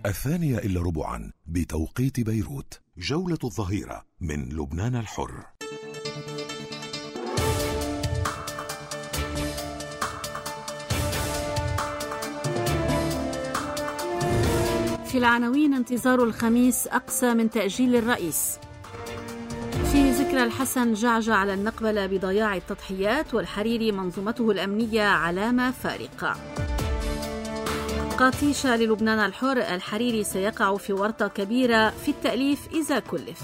2:15 بتوقيت بيروت. جولة الظهيرة من لبنان الحر. في العناوين: انتظار الخميس أقسى من تأجيل الرئيس. في ذكرى الحسن جعجع على النقبلة بضياع التضحيات، والحريري منظومته الأمنية علامة فارقة. قاطيشة للبنان الحر: الحريري سيقع في ورطة كبيرة في التأليف إذا كلف.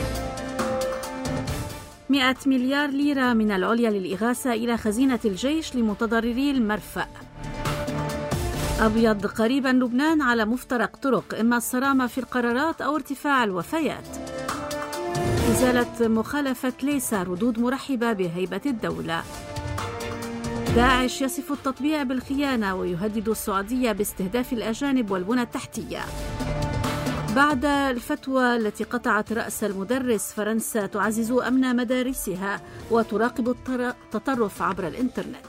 100 مليار ليرة من العليا للإغاثة إلى خزينة الجيش لمتضرري المرفأ. أبيض: قريبا لبنان على مفترق طرق، إما الصرامة في القرارات أو ارتفاع الوفيات. إزالة مخالفة ليسا، ردود مرحبة بهيبة الدولة. داعش يصف التطبيع بالخيانة ويهدد السعودية باستهداف الأجانب والبنى التحتية. بعد الفتوى التي قطعت رأس المدرس، فرنسا تعزز أمن مدارسها وتراقب التطرف عبر الإنترنت.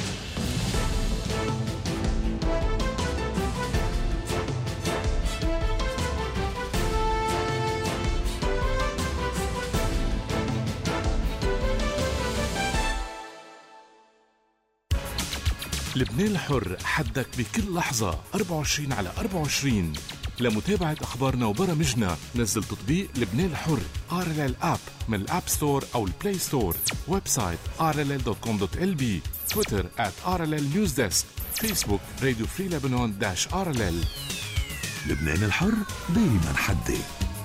لبنان الحر، حدك بكل لحظة 24/24. لمتابعة أخبارنا وبرامجنا نزل تطبيق لبنان الحر RLL App من الأب ستور أو البلاي ستور. ويب سايت rll.com.lb. تويتر @RLL Newsdesk. فيسبوك راديو فري لبنان -RLL. لبنان الحر دايما حدي.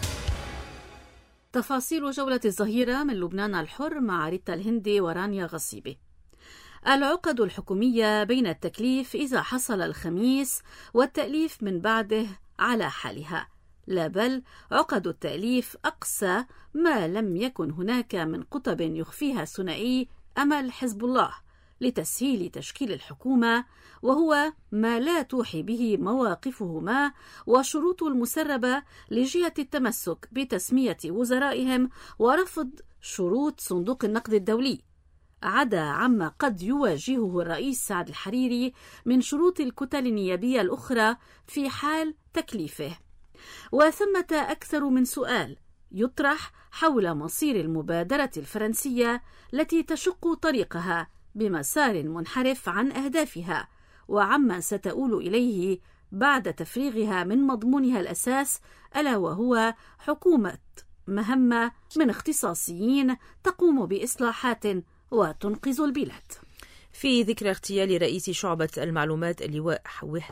تفاصيل جولة الظهيرة من لبنان الحر مع ريتا الهندي ورانيا غصيبي. العقد الحكومية بين التكليف إذا حصل الخميس والتأليف من بعده على حالها، لا بل عقد التأليف أقصى ما لم يكن هناك من قطب يخفيها ثنائي أمل حزب الله لتسهيل تشكيل الحكومة، وهو ما لا توحي به مواقفهما وشروط المسربة لجهة التمسك بتسمية وزرائهم ورفض شروط صندوق النقد الدولي، عدا عما قد يواجهه الرئيس سعد الحريري من شروط الكتل النيابية الأخرى في حال تكليفه. وثمة أكثر من سؤال يطرح حول مصير المبادرة الفرنسية التي تشق طريقها بمسار منحرف عن أهدافها، وعما ستؤول إليه بعد تفريغها من مضمونها الأساس، ألا وهو حكومة مهمة من اختصاصيين تقوم بإصلاحات وتنقذ البلاد. في ذكرى اغتيال رئيس شعبة المعلومات اللواء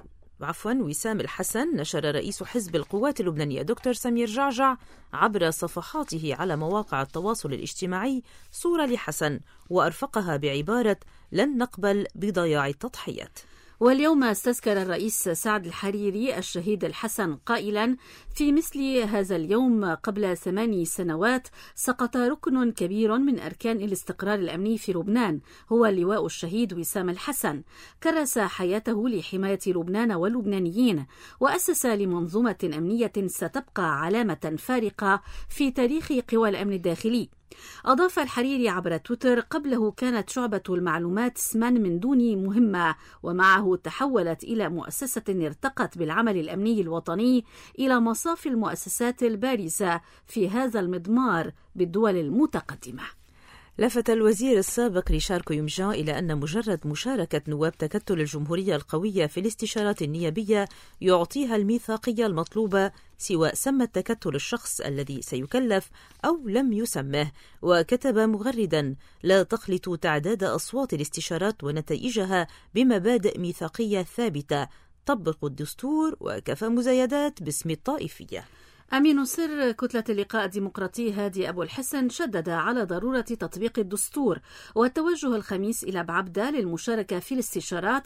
وسام الحسن، نشر رئيس حزب القوات اللبنانية دكتور سمير جعجع عبر صفحاته على مواقع التواصل الاجتماعي صورة لحسن وأرفقها بعبارة: لن نقبل بضياع التضحيات. واليوم استذكر الرئيس سعد الحريري الشهيد الحسن قائلا: في مثل هذا اليوم قبل 8 سنوات سقط ركن كبير من أركان الاستقرار الأمني في لبنان، هو اللواء الشهيد وسام الحسن. كرس حياته لحماية لبنان واللبنانيين، وأسس لمنظومة أمنية ستبقى علامة فارقة في تاريخ قوى الأمن الداخلي. أضاف الحريري عبر تويتر: قبله كانت شعبة المعلومات اسما من دون مهمة، ومعه تحولت إلى مؤسسة ارتقت بالعمل الأمني الوطني إلى مصاف المؤسسات البارزة في هذا المضمار بالدول المتقدمة. لفت الوزير السابق ريشار كويمجان إلى أن مجرد مشاركة نواب تكتل الجمهورية القوية في الاستشارات النيابية يعطيها الميثاقية المطلوبة، سواء سمى التكتل الشخص الذي سيكلف أو لم يسمه، وكتب مغردا: لا تخلطوا تعداد أصوات الاستشارات ونتائجها بمبادئ ميثاقية ثابتة، طبقوا الدستور وكفى مزايدات باسم الطائفية. أمين سر كتلة اللقاء الديمقراطي هادي أبو الحسن شدد على ضرورة تطبيق الدستور والتوجه الخميس إلى بعبدة للمشاركة في الاستشارات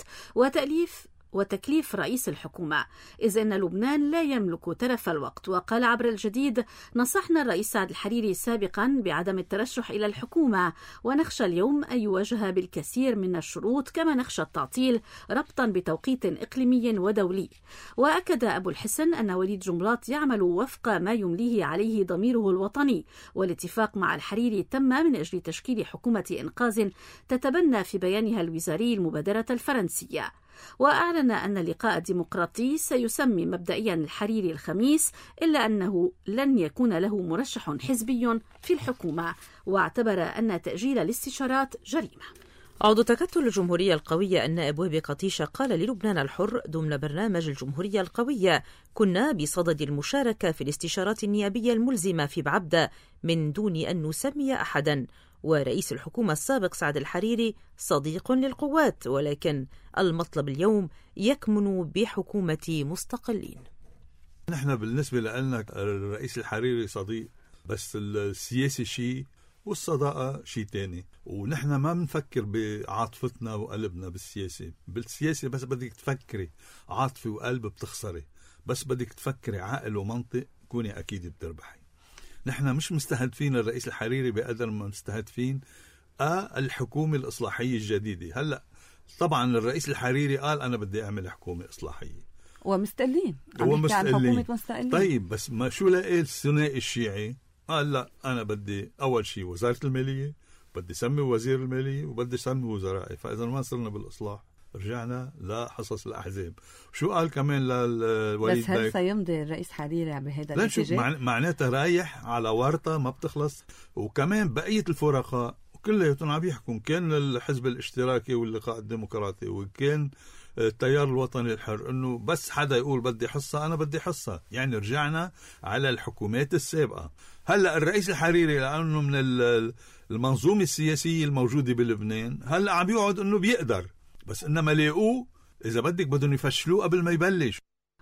وتكليف رئيس الحكومة، إذ أن لبنان لا يملك ترف الوقت. وقال عبر الجديد: نصحنا الرئيس سعد الحريري سابقا بعدم الترشح إلى الحكومة، ونخشى اليوم أن يواجه بالكثير من الشروط، كما نخشى التعطيل ربطا بتوقيت إقليمي ودولي. وأكد أبو الحسن أن وليد جنبلاط يعمل وفق ما يمليه عليه ضميره الوطني، والاتفاق مع الحريري تم من أجل تشكيل حكومة إنقاذ تتبنى في بيانها الوزاري المبادرة الفرنسية. وأعلن أن اللقاء الديمقراطي سيسمي مبدئيا الحريري الخميس، إلا أنه لن يكون له مرشح حزبي في الحكومة، واعتبر أن تأجيل الاستشارات جريمة. عضو تكتل الجمهورية القوية النائب وهبي قطيشة قال للبنان الحر ضمن برنامج الجمهورية القوية: كنا بصدد المشاركة في الاستشارات النيابية الملزمة في بعبدة من دون أن نسمي أحدا، ورئيس الحكومة السابق سعد الحريري صديق للقوات، ولكن المطلب اليوم يكمن بحكومة مستقلين. نحن بالنسبة لنا الرئيس الحريري صديق، بس السياسي شيء والصداقة شيء تاني، ونحن ما بنفكر بعاطفتنا وقلبنا بالسياسة بس بدك تفكري عاطفة وقلب بتخسري، بس بدك تفكري عقل ومنطق كوني أكيد بتربحي. نحن مش مستهدفين الرئيس الحريري بقدر ما مستهدفين الحكومة الإصلاحية الجديدة. هلأ طبعا الرئيس الحريري قال أنا بدي أعمل حكومة إصلاحية ومستقلين، عم نحكي عن حكومة مستقلين. طيب بس ما شو لقى الثنائي الشيعي؟ قال لا، أنا بدي أول شيء وزارة المالية، بدي سمي وزير المالية، وبدي سمي وزرائي. فإذا ما صرنا بالإصلاح رجعنا لحصص الأحزاب. شو قال كمان للوليد؟ بس هل سيمضي الرئيس حريري بهذا الاتجاه؟ معناتها رايح على ورطة ما بتخلص. وكمان بقية الفرقاء كلهم عم يحكم، كان الحزب الاشتراكي واللقاء الديمقراطي وكان التيار الوطني الحر، انه بس حدا يقول بدي حصة انا بدي حصة. يعني رجعنا على الحكومات السابقة. هلأ الرئيس الحريري لأنه من المنظومة السياسية الموجودة بلبنان هلأ عم يقعد انه بيقدر، بس انما لاقوه اذا بدك بدهم يفشلوه قبل ما يبلش.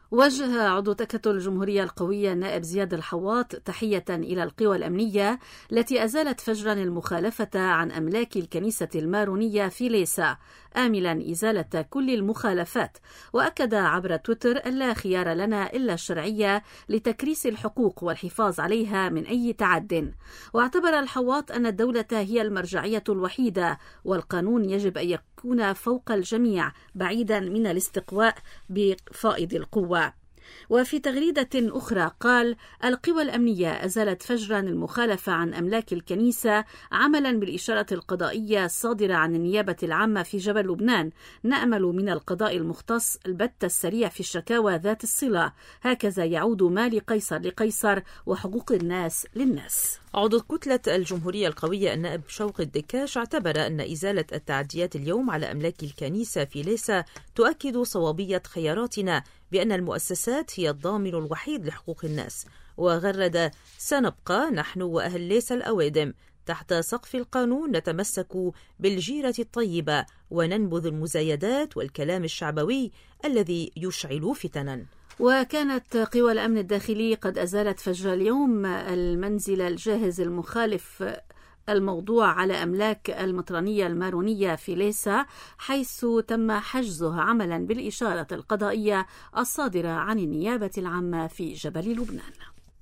وجه عضو تكتل الجمهورية القوية النائب زياد الحواط تحية إلى القوى الأمنية التي أزالت فجرا المخالفة عن أملاك الكنيسة المارونية في ليسا، آملا إزالة كل المخالفات، وأكد عبر تويتر: لا خيار لنا إلا الشرعية لتكريس الحقوق والحفاظ عليها من أي تعد. واعتبر الحواط أن الدولة هي المرجعية الوحيدة، والقانون يجب أن يكون فوق الجميع بعيدا من الاستقواء بفائض القوة. وفي تغريدة أخرى قال: القوى الأمنية أزالت فجرا المخالفة عن أملاك الكنيسة عملا بالإشارة القضائية الصادرة عن النيابة العامة في جبل لبنان. نأمل من القضاء المختص البت السريع في الشكاوى ذات الصلة، هكذا يعود ما لقيصر لقيصر وحقوق الناس للناس. عضو كتلة الجمهورية القوية النائب شوقي الدكاش اعتبر أن إزالة التعديات اليوم على أملاك الكنيسة في ليسا تؤكد صوابية خياراتنا بأن المؤسسات هي الضامن الوحيد لحقوق الناس، وغرد: سنبقى نحن وأهل ليسا الأوادم تحت سقف القانون، نتمسك بالجيرة الطيبة وننبذ المزايدات والكلام الشعبوي الذي يشعل فتنا. وكانت قوى الأمن الداخلي قد أزالت فجر اليوم المنزل الجاهز المخالف الموضوع على أملاك المطرانية المارونية في ليسا، حيث تم حجزه عملا بالإشارة القضائية الصادرة عن النيابة العامة في جبل لبنان.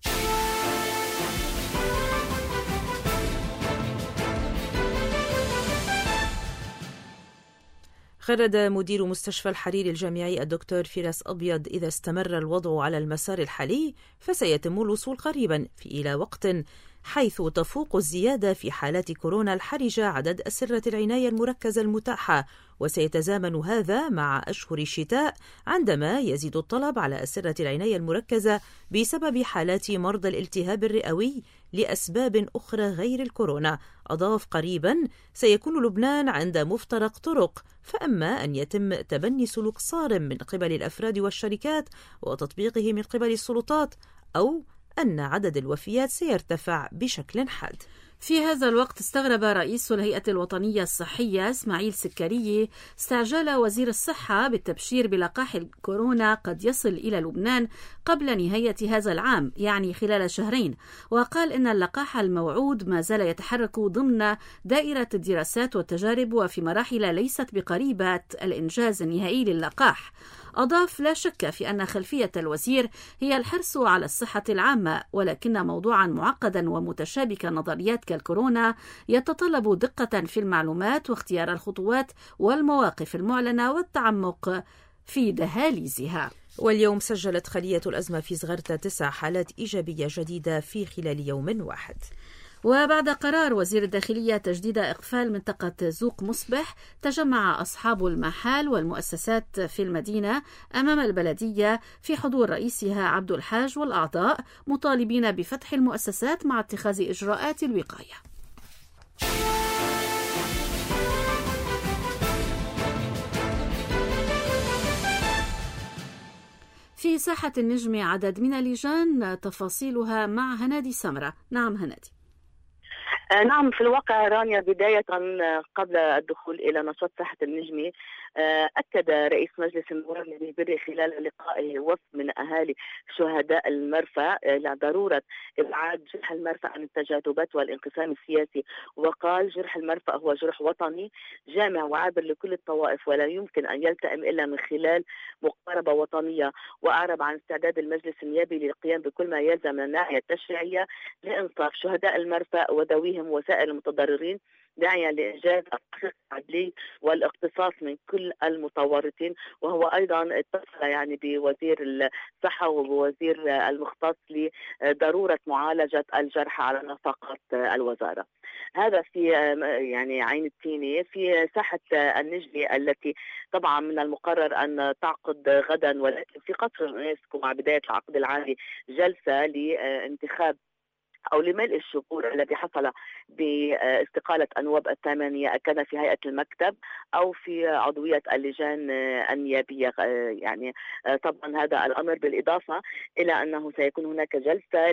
غرد مدير مستشفى الحريري الجامعي الدكتور فراس أبيض: إذا استمر الوضع على المسار الحالي فسيتم الوصول قريبا إلى وقت حيث تفوق الزيادة في حالات كورونا الحرجة عدد أسرة العناية المركزة المتاحة، وسيتزامن هذا مع أشهر الشتاء عندما يزيد الطلب على أسرة العناية المركزة بسبب حالات مرضى الالتهاب الرئوي لأسباب أخرى غير الكورونا. أضاف: قريبا سيكون لبنان عند مفترق طرق، فأما أن يتم تبني سلوك صارم من قبل الأفراد والشركات وتطبيقه من قبل السلطات، أو أن عدد الوفيات سيرتفع بشكل حاد. في هذا الوقت استغرب رئيس الهيئة الوطنية الصحية إسماعيل سكري استعجال وزير الصحة بالتبشير بلقاح الكورونا قد يصل إلى لبنان قبل نهاية هذا العام، يعني خلال شهرين، وقال إن اللقاح الموعود ما زال يتحرك ضمن دائرة الدراسات والتجارب وفي مراحل ليست بقريبة الإنجاز النهائي للقاح. أضاف: لا شك في أن خلفية الوزير هي الحرص على الصحة العامة، ولكن موضوعا معقدا ومتشابك النظريات كالكورونا يتطلب دقة في المعلومات واختيار الخطوات والمواقف المعلنة والتعمق في دهاليزها. واليوم سجلت خلية الأزمة في زغرتة 9 حالات إيجابية جديدة في خلال يوم واحد. وبعد قرار وزير الداخلية تجديد إقفال منطقة زوق مصبح، تجمع أصحاب المحال والمؤسسات في المدينة أمام البلدية في حضور رئيسها عبد الحاج والأعضاء، مطالبين بفتح المؤسسات مع اتخاذ إجراءات الوقاية. في ساحة النجم عدد من اللجان، تفاصيلها مع هنادي سمرة. نعم هنادي. نعم، في الواقع رانيا، بداية قبل الدخول إلى نشاط ساحة النجمي، أكد رئيس مجلس النواب نبيه بري خلال لقائه وفد من أهالي شهداء المرفأ إلى ضرورة إبعاد جرح المرفأ عن التجاذبات والانقسام السياسي، وقال جرح المرفأ هو جرح وطني جامع وعابر لكل الطوائف ولا يمكن أن يلتئم إلا من خلال مقاربة وطنية. وأعرب عن استعداد المجلس النيابي للقيام بكل ما يلزم من الناحية التشريعية لإنصاف شهداء المرفأ وذويهم وسائر المتضررين، داعيا لإنجاز التحقيق العدلي والاقتصاص من كل المتورطين. وهو أيضا اتصل بوزير الصحة وبوزير المختص لضرورة معالجة الجرحى على نفقة الوزارة. هذا في عين التيني. في ساحة النجمي التي طبعا من المقرر أن تعقد غدا، ولكن في قصر اليونسكو مع بداية العقد العالي جلسة لانتخاب أو لملء الشهور الذي حصل باستقالة النواب الثمانية، كان في هيئة المكتب أو في عضوية اللجان النيابية. طبعا هذا الأمر بالإضافة إلى أنه سيكون هناك جلسة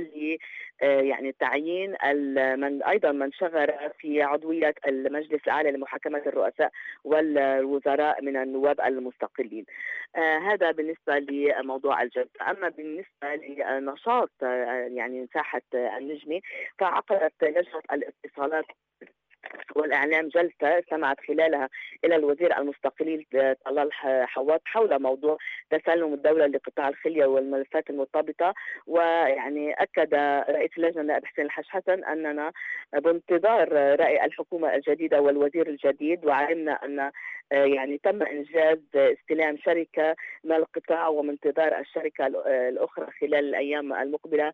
تعيين من شغل في عضوية المجلس الأعلى لمحاكمة الرؤساء والوزراء من النواب المستقلين. هذا بالنسبة لموضوع الجلسة. أما بالنسبة لنشاط ساحة النجمي، فعقدت لجنة الاتصالات والإعلام جلسة استمعت خلالها إلى الوزير المستقيل طلال حواط حول موضوع تسلم الدولة لقطاع الخلية والملفات المرتبطة. أكد رئيس اللجنة النائب حسين الحاج حسن أننا بانتظار رأي الحكومة الجديدة والوزير الجديد، وعلمنا أن تم إنجاز استلام شركة من القطاع ومن انتظار الشركة الأخرى خلال الأيام المقبلة،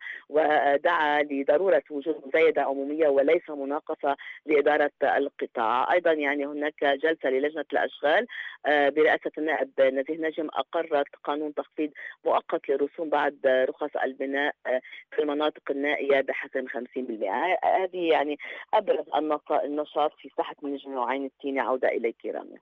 ودعا لضرورة وجود مزايدة عمومية وليس مناقصة لإدارة القطاع. أيضا هناك جلسة للجنة الأشغال برئاسة النائب نزيه نجم أقرت قانون تخفيض مؤقت للرسوم بعد رخص البناء في المناطق النائية بحسب 50%. هذه أبرز النشاط في ساحة النجم وعين التيني. عودة إليك رامية.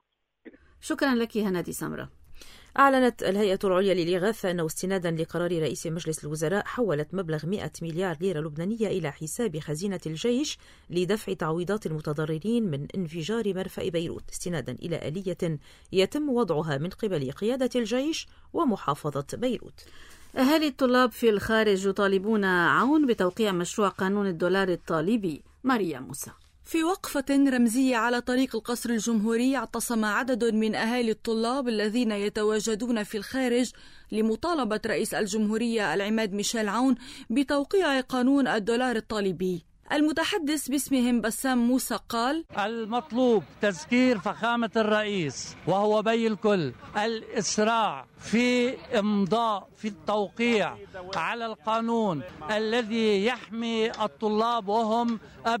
شكرا لك هنادي سمرة. أعلنت الهيئة العليا للإغاثة أنه استنادا لقرار رئيس مجلس الوزراء حولت مبلغ 100 مليار ليرة لبنانية إلى حساب خزينة الجيش لدفع تعويضات المتضررين من انفجار مرفأ بيروت، استنادا إلى آلية يتم وضعها من قبل قيادة الجيش ومحافظة بيروت. أهالي الطلاب في الخارج يطالبون عون بتوقيع مشروع قانون الدولار الطالبي. ماريا موسى. في وقفة رمزية على طريق القصر الجمهوري، اعتصم عدد من أهالي الطلاب الذين يتواجدون في الخارج لمطالبة رئيس الجمهورية العماد ميشيل عون بتوقيع قانون الدولار الطالبي. المتحدث باسمهم بسام موسى قال: المطلوب تذكير فخامة الرئيس وهو بي الكل الإسراع في إمضاء في التوقيع على القانون الذي يحمي الطلاب وهم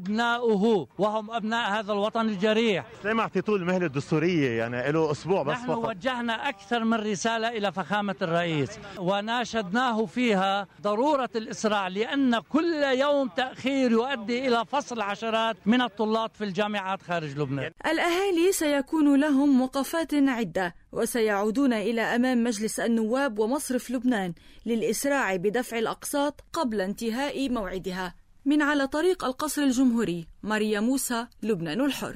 أبناؤه وهم أبناء هذا الوطن الجريح. لما أعطي طول المهلة الدستورية له أسبوع بس نحن وجهنا أكثر من رسالة إلى فخامة الرئيس وناشدناه فيها ضرورة الإسراع، لأن كل يوم تأخير يؤدي إلى فصل عشرات من الطلاب في الجامعات خارج لبنان. الأهالي سيكون لهم وقفات عدة وسيعودون إلى أمام مجلس النواب ومصرف لبنان للإسراع بدفع الأقساط قبل انتهاء موعدها. من على طريق القصر الجمهوري، ماريا موسى، لبنان الحر.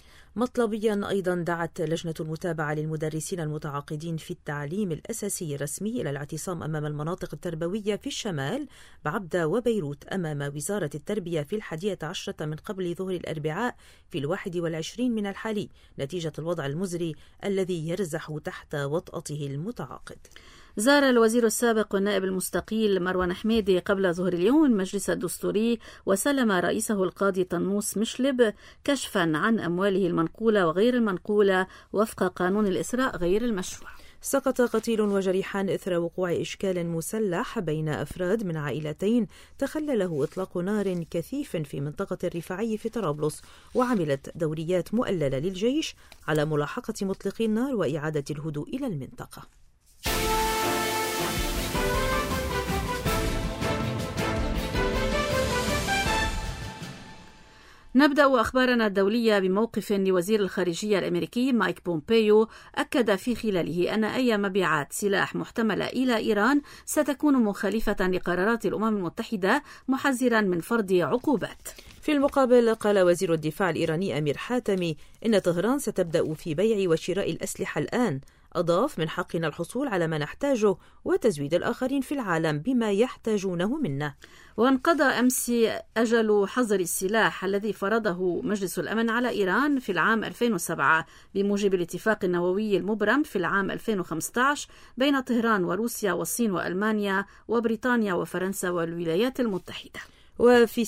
مطلبيا أيضا دعت لجنة المتابعة للمدرسين المتعاقدين في التعليم الأساسي الرسمي إلى الاعتصام أمام المناطق التربوية في الشمال بعبدة وبيروت أمام وزارة التربية في 11 من قبل ظهر الأربعاء في 21 من الحالي، نتيجة الوضع المزري الذي يرزح تحت وطأته المتعاقد. زار الوزير السابق والنائب المستقيل مروان حميدي قبل ظهر اليوم المجلس الدستوري وسلم رئيسه القاضي طنوس مشلب كشفا عن أمواله المنقولة وغير المنقولة وفق قانون الإسراء غير المشروع. سقط قتيل وجريحان إثر وقوع إشكال مسلح بين أفراد من عائلتين تخلله إطلاق نار كثيف في منطقة الرفاعي في طرابلس، وعملت دوريات مؤللة للجيش على ملاحقة مطلقي النار وإعادة الهدوء إلى المنطقة. نبدأ أخبارنا الدولية بموقف لوزير الخارجية الأمريكي مايك بومبيو أكد في خلاله أن أي مبيعات سلاح محتملة إلى إيران ستكون مخالفة لقرارات الأمم المتحدة، محذرا من فرض عقوبات. في المقابل قال وزير الدفاع الإيراني أمير حاتمي إن طهران ستبدأ في بيع وشراء الأسلحة الآن. أضاف: من حقنا الحصول على ما نحتاجه وتزويد الآخرين في العالم بما يحتاجونه منا. وانقضى أمس أجل حظر السلاح الذي فرضه مجلس الأمن على إيران في العام 2007 بموجب الاتفاق النووي المبرم في العام 2015 بين طهران وروسيا والصين وألمانيا وبريطانيا وفرنسا والولايات المتحدة. وفي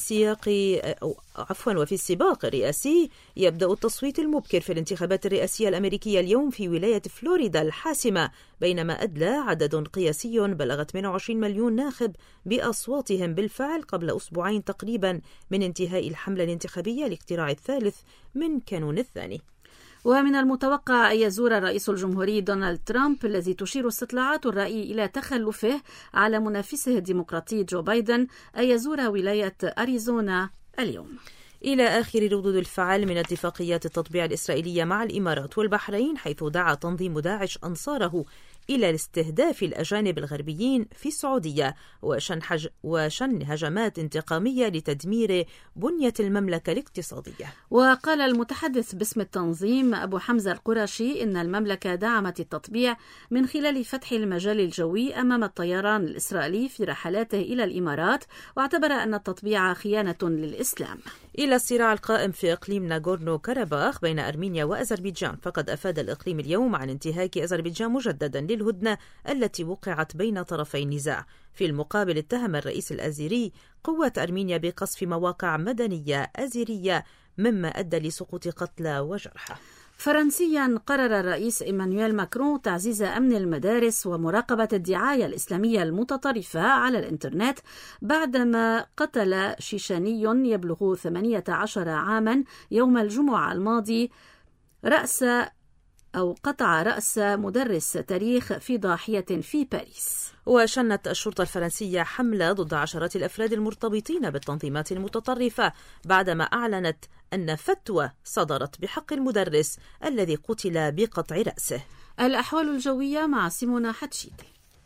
السباق الرئاسي يبدأ التصويت المبكر في الانتخابات الرئاسية الأمريكية اليوم في ولاية فلوريدا الحاسمة، بينما أدلى عدد قياسي بلغ 28 مليون ناخب بأصواتهم بالفعل قبل أسبوعين تقريبا من انتهاء الحملة الانتخابية لاقتراع الثالث من كانون الثاني. ومن المتوقع أن يزور الرئيس الجمهوري دونالد ترامب الذي تشير استطلاعات الرأي إلى تخلفه على منافسه الديمقراطي جو بايدن أن يزور ولاية أريزونا اليوم. إلى آخر ردود الفعل من اتفاقيات التطبيع الإسرائيلية مع الإمارات والبحرين، حيث دعا تنظيم داعش أنصاره إلى استهداف الأجانب الغربيين في السعودية وشن هجمات انتقامية لتدمير بنية المملكة الاقتصادية. وقال المتحدث باسم التنظيم أبو حمزة القرشي إن المملكة دعمت التطبيع من خلال فتح المجال الجوي أمام الطيران الإسرائيلي في رحلاته إلى الإمارات، واعتبر أن التطبيع خيانة للإسلام. إلى الصراع القائم في إقليم ناغورنو كاراباخ بين أرمينيا وأذربيجان، فقد أفاد الإقليم اليوم عن انتهاك أذربيجان مجددا للهدنة التي وقعت بين طرفي النزاع. في المقابل اتهم الرئيس الأزيري قوات أرمينيا بقصف مواقع مدنية أزيرية، مما أدى لسقوط قتلى وجرحى. فرنسيا قرر الرئيس إيمانويل ماكرون تعزيز أمن المدارس ومراقبة الدعاية الإسلامية المتطرفة على الإنترنت بعدما قتل شيشاني يبلغ 18 عاما يوم الجمعة الماضي قطع رأس مدرس تاريخ في ضاحية في باريس. وشنت الشرطة الفرنسية حملة ضد عشرات الأفراد المرتبطين بالتنظيمات المتطرفة بعدما أعلنت أن فتوى صدرت بحق المدرس الذي قتل بقطع رأسه. الأحوال الجوية مع سيمونا حتشيتي.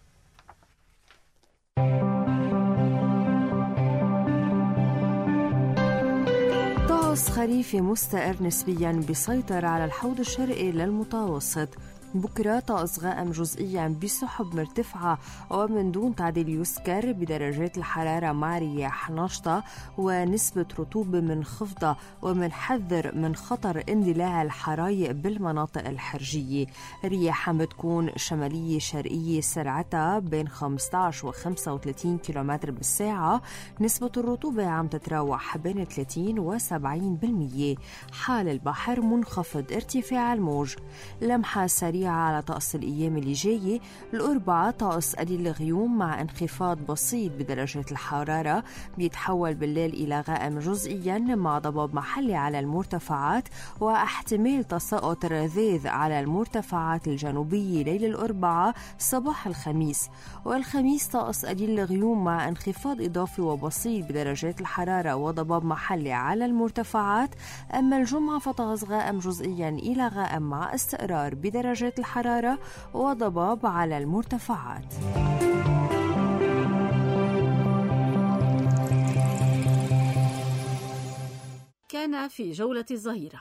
طقس خريفي مستقر نسبيا بيسيطر على الحوض الشرقي للمتوسط. بكرة طقس غائم جزئيا بسحب مرتفعة ومن دون تعديل يذكر بدرجات الحرارة مع رياح نشطة ونسبة رطوبة منخفضة، ومنحذر من خطر اندلاع الحرايق بالمناطق الحرجية. رياح عم بتكون شمالية شرقية سرعتها بين 15 و 35 كيلومتر بالساعة. نسبة الرطوبة عم تتراوح بين 30 و 70%. حال البحر منخفض، ارتفاع الموج. لمحة سريعة على طقس الأيام اللي جاية. الأربعاء طقس قليل الغيوم مع انخفاض بسيط بدرجات الحرارة، بيتحول بالليل إلى غائم جزئيا مع ضباب محلي على المرتفعات، واحتمال تساقط رذاذ على المرتفعات الجنوبية ليل الأربعاء صباح الخميس. والخميس طقس قليل الغيوم مع انخفاض إضافي وبسيط بدرجات الحرارة وضباب محلي على المرتفعات. أما الجمعة فطقس غائم جزئيا إلى غائم مع استقرار بدرجات الحرارة وضباب على المرتفعات. كان في جولة الظهيرة.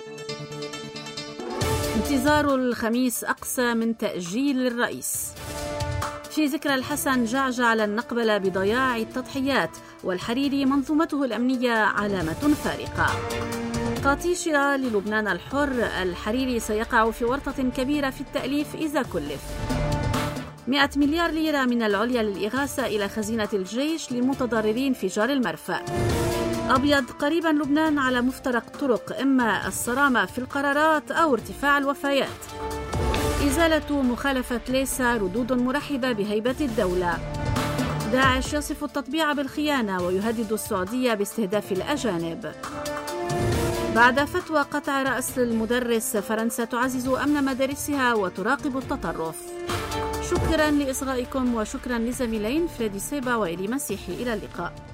انتظار الخميس أقصى من تأجيل الرئيس. في ذكرى الحسن جعجع للنقبل بضياع التضحيات، والحريري منظومته الأمنية علامة فارقة. قاطيشة للبنان الحر، الحريري سيقع في ورطة كبيرة في التأليف إذا كلف. 100 مليار ليرة من العليا للإغاثة إلى خزينة الجيش للمتضررين في جار المرفأ. أبيض، قريبا لبنان على مفترق طرق، إما الصرامة في القرارات أو ارتفاع الوفيات. إزالة مخالفة ليسا ردود مرحبة بهيبة الدولة. داعش يصف التطبيع بالخيانة ويهدد السعودية باستهداف الأجانب. بعد فتوى قطع رأس المدرس، فرنسا تعزز أمن مدارسها وتراقب التطرف. شكرا لإصغائكم وشكرا لزميلين فريدي سيبا وإلي مسيحي. إلى اللقاء.